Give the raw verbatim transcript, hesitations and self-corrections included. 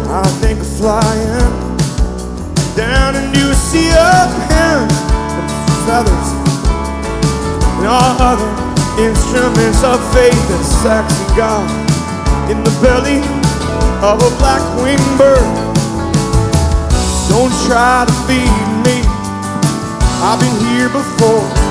I think of flying down into a sea of hands and feathers and all other instruments of faith that sexy God in the belly of a black-winged bird. Don't try to feed me, I've been here before.